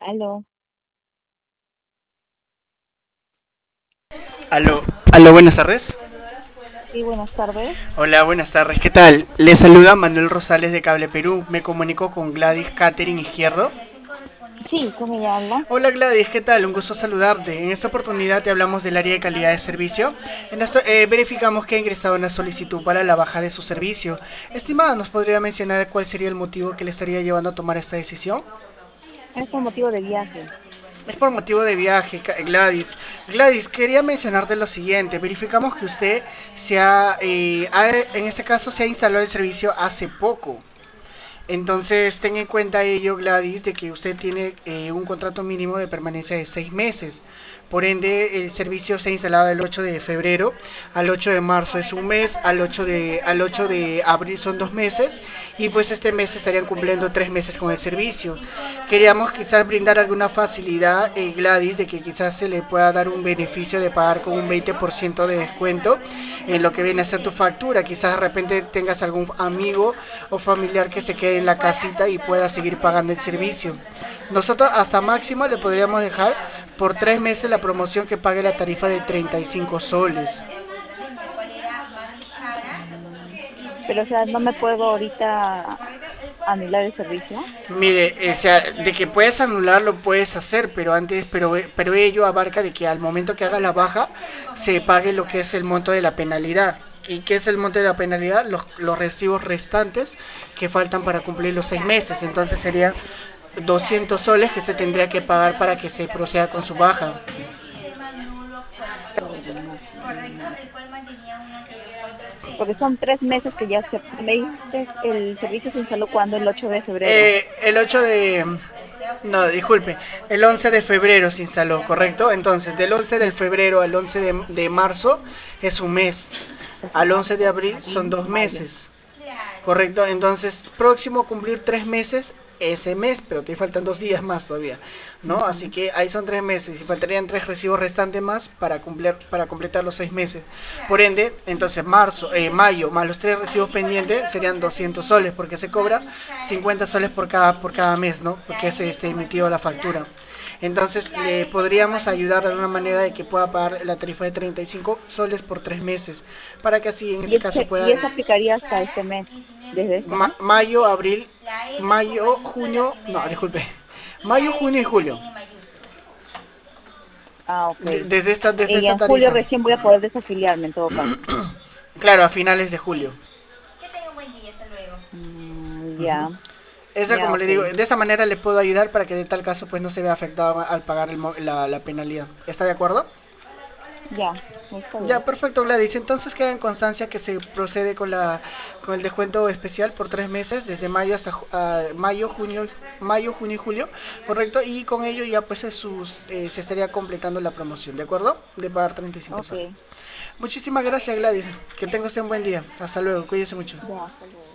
Aló, Aló, buenas tardes. sí, buenas tardes. Hola, buenas tardes. ¿Qué tal? Le saluda Manuel Rosales de Cable Perú. Me comunico con Gladys Catherine Izquierdo. Sí, ¿con ella habla? Hola Gladys, ¿qué tal? Un gusto saludarte. En esta oportunidad te hablamos del área de calidad de servicio. Verificamos que ha ingresado una solicitud para la baja de su servicio. Estimada, ¿nos podría mencionar cuál sería el motivo que le estaría llevando a tomar esta decisión? Es por motivo de viaje. Es por motivo de viaje, Gladys. Gladys, quería mencionarte lo siguiente. Verificamos que usted en este caso, se ha instalado el servicio hace poco. Entonces, ten en cuenta ello, Gladys, de que usted tiene un contrato mínimo de permanencia de 6 meses. Por ende, el servicio se ha instalado el 8 de febrero, al 8 de marzo es un mes, al 8 de abril son 2 meses, y pues este mes estarían cumpliendo 3 meses con el servicio. Queríamos quizás brindar alguna facilidad, Gladys, de que quizás se le pueda dar un beneficio de pagar con un 20% de descuento en lo que viene a ser tu factura. Quizás de repente tengas algún amigo o familiar que se quede en la casita y pueda seguir pagando el servicio. Nosotros hasta máximo le podríamos dejar por 3 meses la promoción que pague la tarifa de 35 soles. Mm, Pero, o sea, no me puedo ahorita anular el servicio. Mire, o sea, de que puedes anularlo puedes hacer, pero ello abarca de que al momento que haga la baja se pague lo que es el monto de la penalidad. ¿Y qué es el monto de la penalidad? Los recibos restantes que faltan para cumplir los 6 meses. Entonces serían 200 soles que se tendría que pagar para que se proceda con su baja. Porque son 3 meses que ya me dijiste, el servicio se instaló cuando, el 8 de febrero. El 8 de... No, disculpe, el 11 de febrero se instaló, ¿correcto? Entonces, del 11 de febrero al 11 de marzo es un mes. Es Al 11 de marzo, abril son abril, dos mayo. meses. Correcto, entonces próximo a cumplir 3 meses ese mes, pero te faltan 2 días más todavía, ¿no? Así Ujú. que ahí son 3 meses y faltarían 3 recibos restantes más para completar los 6 meses. Por ende, entonces mayo más los 3 recibos pendientes serían 200 soles porque se cobra 50 soles por cada mes, ¿no? Porque se emitido la factura. Entonces le podríamos ayudar de una manera de que pueda pagar la tarifa de 35 soles por 3 meses, para que así en Y, este caso y pueda eso aplicaría hasta este mes, desde este mes. mayo, abril, mayo, junio, no, disculpe, mayo, junio y julio, Ah, ok. desde Y esta en julio tarifa. recién voy a poder desafiliarme en todo caso. Claro, a finales de julio. Ya, Esa, ya, como le ok. digo, de esa manera le puedo ayudar para que de tal caso pues no se vea afectado al pagar la penalidad. ¿Está de acuerdo? Ya, está Ya, bien. perfecto, Gladys. Entonces queda en constancia que se procede con el descuento especial por 3 meses, desde mayo hasta mayo, junio y julio, correcto. Y con ello ya pues se estaría completando la promoción, ¿de acuerdo? De pagar 35 Ok, soles. Muchísimas gracias, Gladys. Que tenga usted un buen día. Hasta luego. Cuídese mucho. ya, hasta luego.